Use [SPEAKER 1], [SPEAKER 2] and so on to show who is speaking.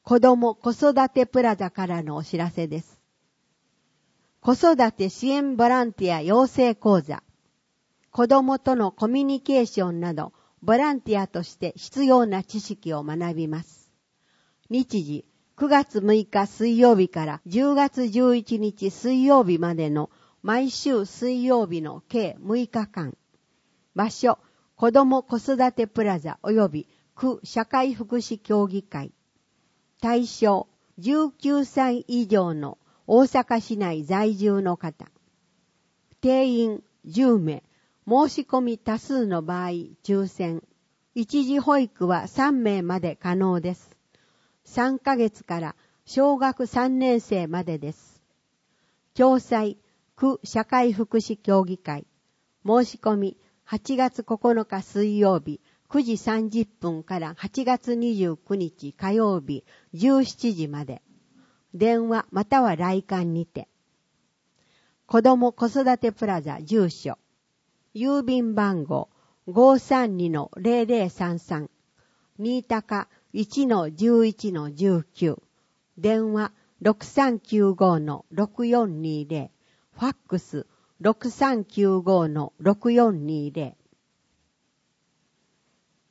[SPEAKER 1] 子ども子育てプラザからのお知らせです。子育て支援ボランティア養成講座、子どもとのコミュニケーションなど、ボランティアとして必要な知識を学びます。日時、9月6日水曜日から10月11日水曜日までの毎週水曜日の計6日間。場所、子ども子育てプラザ及び区社会福祉協議会。対象、19歳以上の大阪市内在住の方。定員10名、申し込み多数の場合抽選。一時保育は3名まで可能です。3ヶ月から小学3年生までです。詳細、区社会福祉協議会。申し込み、8月9日水曜日9時30分から8月29日火曜日17時まで。電話または来館にて。子ども子育てプラザ住所。郵便番号 532-0033。新高 1-11-19。電話 6395-6420。ファックス 6395-6420。